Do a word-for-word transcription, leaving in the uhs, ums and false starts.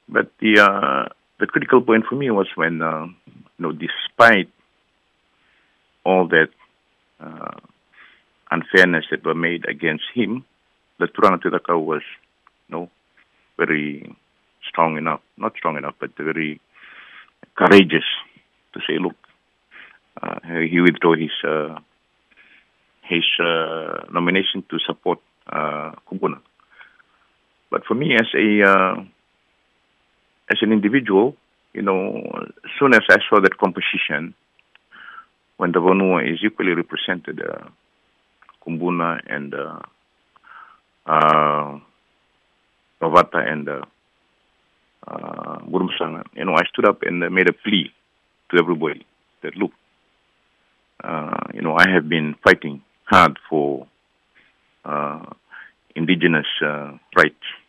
But the uh, the critical point for me was when, uh, you know, despite all that uh, unfairness that were made against him, the Turana Tutaka was, you know, very strong enough, not strong enough, but very courageous to say, look, uh, he withdrew his uh, his uh, nomination to support uh, Kumbuna. But for me, as a uh, as an individual, you know, as soon as I saw that composition, when the Vanua is equally represented, uh, Kumbuna and uh, uh, Novata and uh, uh, Burumsanga, you know, I stood up and uh, made a plea to everybody that, look, uh, you know, I have been fighting hard for uh, indigenous uh, rights